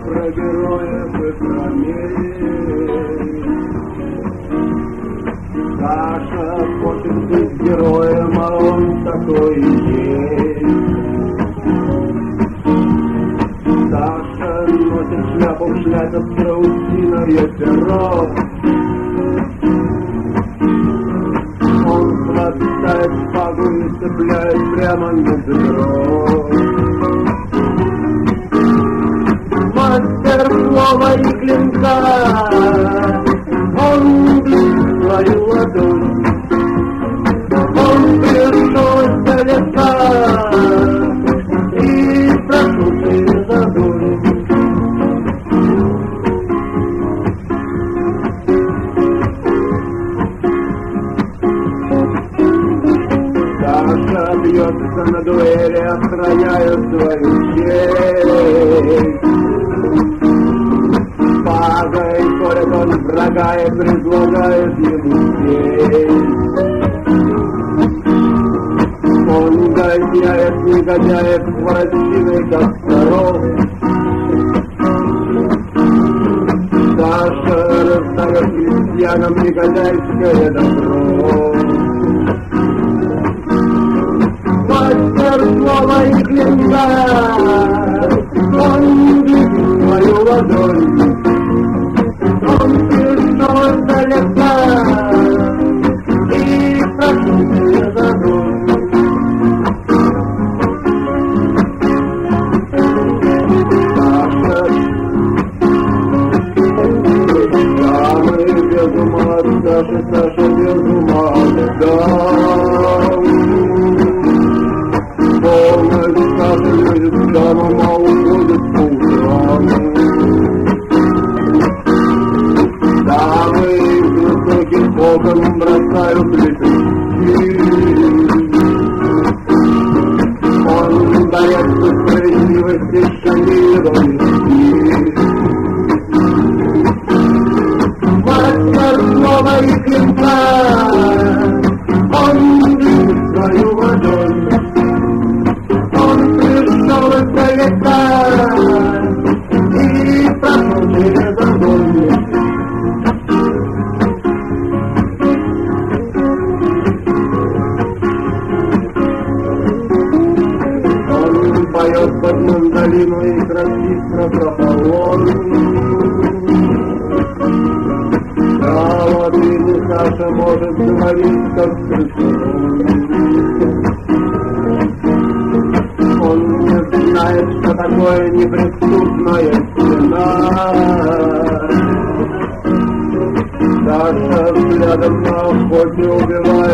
про героев и про мир. Саша хочет быть героем, а он такой и есть. Саша носит шляпу, в шляпе страусиное перо. Он хватает шпагу и цепляет прямо на бедро. Мастер слова и клинка, он близит свою ладонь. Он пришел издалека и прошел через огонь. Саша бьется на дуэли, охраняя свою честь. Шпагой колет он врага и предлагает ему сесть. Он гоняет негодяев хворостиной, как коров. Саша раздает крестьянам негодяйское добро. Мастер слова и клинка, он видит свою ладонь. Он пришел издалека и прошел через огонь. Саша без ума, да. Полночь Саша лезет в яму, а уходит по утрам. Дамы высоким оком бросают лепестки. Он боится справедливости, шанировой. Мастер слова и клинка, он видит свою ладонь. Он пришел издалека и прошел через огонь. Он поет под мандолину и красит про прополон. Саша может говорить, как крысун. Он не знает, что такое неприступная стена. Саша взглядом на охоте убивает